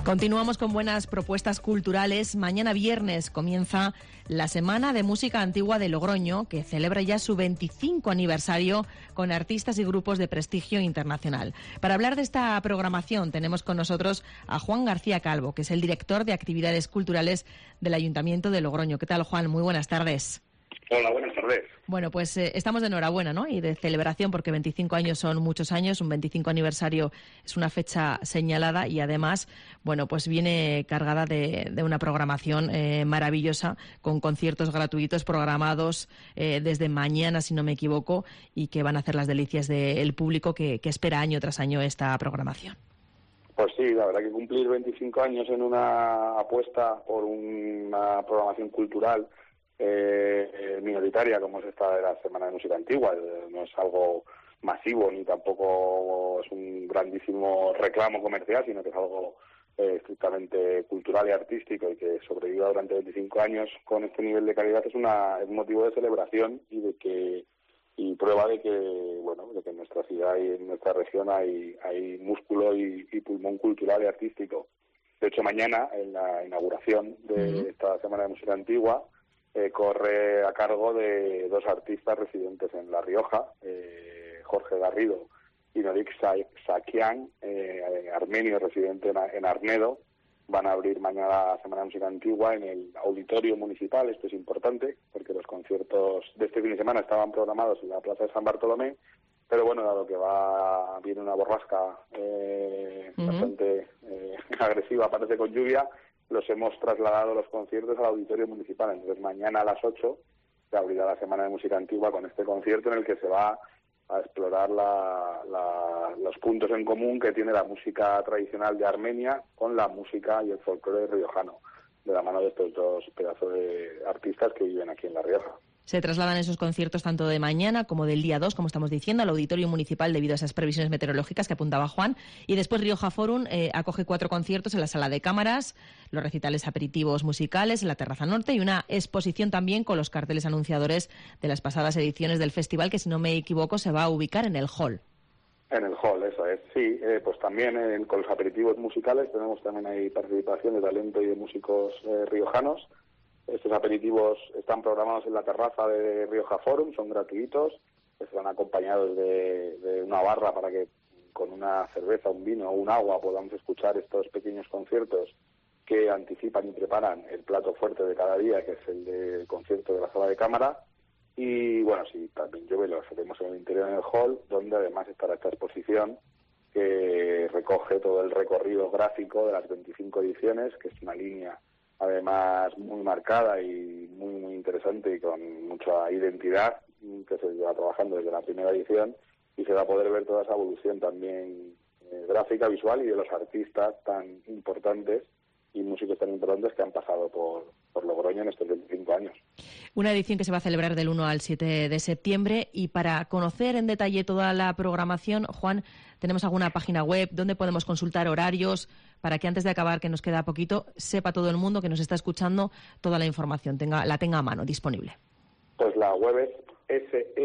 Continuamos con buenas propuestas culturales. Mañana viernes comienza la Semana de Música Antigua de Logroño, que celebra ya su 25 aniversario con artistas y grupos de prestigio internacional. Para hablar de esta programación tenemos con nosotros a Juan García Calvo, que es el director de actividades culturales del Ayuntamiento de Logroño. ¿Qué tal, Juan? Muy buenas tardes. Hola, buenas tardes. Bueno, pues estamos de enhorabuena, ¿no? Y de celebración, porque 25 años son muchos años, un 25 aniversario es una fecha señalada y además, bueno, pues viene cargada de una programación maravillosa, con conciertos gratuitos programados desde mañana, si no me equivoco, y que van a hacer las delicias del público que espera año tras año esta programación. Pues sí, la verdad que cumplir 25 años en una apuesta por una programación cultural minoritaria como es esta de la Semana de Música Antigua, no es algo masivo ni tampoco es un grandísimo reclamo comercial, sino que es algo estrictamente cultural y artístico, y que sobreviva durante 25 años con este nivel de calidad es un motivo de celebración y prueba de que en nuestra ciudad y en nuestra región hay músculo y pulmón cultural y artístico. De hecho, mañana, en la inauguración de esta Semana de Música Antigua, corre a cargo de dos artistas residentes en La Rioja, Jorge Garrido y Norik Sakian, armenio residente en Arnedo. Van a abrir mañana la Semana de Música Antigua en el Auditorio Municipal. Esto es importante porque los conciertos de este fin de semana estaban programados en la Plaza de San Bartolomé, pero bueno, dado que viene una borrasca bastante agresiva, parece, con lluvia, los hemos trasladado los conciertos al Auditorio Municipal. Entonces mañana a las 8 se abrirá la Semana de Música Antigua con este concierto en el que se va a explorar los puntos en común que tiene la música tradicional de Armenia con la música y el folclore riojano, de la mano de estos dos pedazos de artistas que viven aquí en La Rioja. Se trasladan esos conciertos tanto de mañana como del día 2, como estamos diciendo, al Auditorio Municipal debido a esas previsiones meteorológicas que apuntaba Juan. Y después Rioja Forum acoge 4 conciertos en la Sala de Cámaras, los recitales aperitivos musicales en la Terraza Norte y una exposición también con los carteles anunciadores de las pasadas ediciones del festival, que si no me equivoco se va a ubicar en el hall. En el hall, eso es, sí. Pues también con los aperitivos musicales tenemos también ahí participación de talento y de músicos riojanos. Estos aperitivos están programados en la terraza de Rioja Forum, son gratuitos, están acompañados de una barra para que con una cerveza, un vino o un agua podamos escuchar estos pequeños conciertos que anticipan y preparan el plato fuerte de cada día, que es el del concierto de la Sala de Cámara. Y bueno, sí, también llueve, lo hacemos en el interior, en el hall, donde además estará esta exposición que recoge todo el recorrido gráfico de las 25 ediciones, que es una línea además muy marcada y muy muy interesante y con mucha identidad, que se lleva trabajando desde la primera edición, y se va a poder ver toda esa evolución también gráfica, visual, y de los artistas tan importantes y músicos tan importantes que han pasado por Logroño en estos 25 años. Una edición que se va a celebrar del 1 al 7 de septiembre, y para conocer en detalle toda la programación, Juan, ¿tenemos alguna página web donde podemos consultar horarios para que antes de acabar, que nos queda poquito, sepa todo el mundo que nos está escuchando toda la información, la tenga a mano, disponible? Pues la web es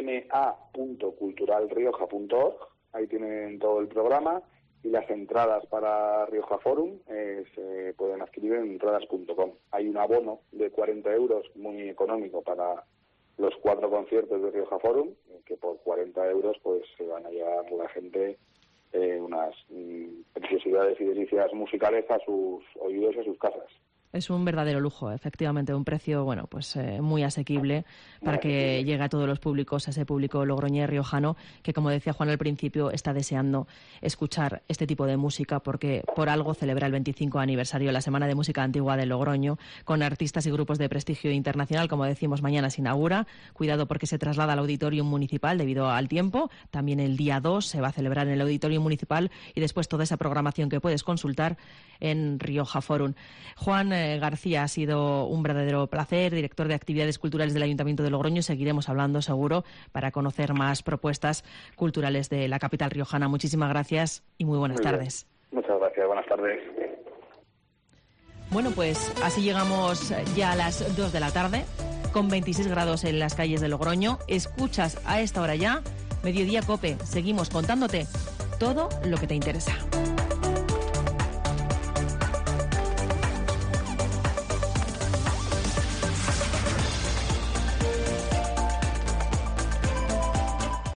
sma.culturalrioja.org, ahí tienen todo el programa, y las entradas para Rioja Forum se pueden adquirir en entradas.com. Hay un abono de 40 euros muy económico para los 4 conciertos de Rioja Forum, que por 40 euros pues se van a llevar la gente unas preciosidades y delicias musicales a sus oídos y a sus casas. Es un verdadero lujo, efectivamente, un precio muy asequible para que llegue a todos los públicos, a ese público logroñés riojano que, como decía Juan al principio, está deseando escuchar este tipo de música, porque por algo celebra el 25 aniversario de la Semana de Música Antigua de Logroño, con artistas y grupos de prestigio internacional. Como decimos, mañana se inaugura. Cuidado, porque se traslada al Auditorio Municipal debido al tiempo. También el día 2 se va a celebrar en el Auditorio Municipal, y después toda esa programación que puedes consultar en Rioja Forum. Juan García, ha sido un verdadero placer, director de actividades culturales del Ayuntamiento de Logroño. Seguiremos hablando seguro para conocer más propuestas culturales de la capital riojana. Muchísimas gracias y muy buenas tardes. Muchas gracias, buenas tardes. Bueno, pues así llegamos ya a las 2 de la tarde, con 26 grados en las calles de Logroño. Escuchas a esta hora ya Mediodía COPE. Seguimos contándote todo lo que te interesa.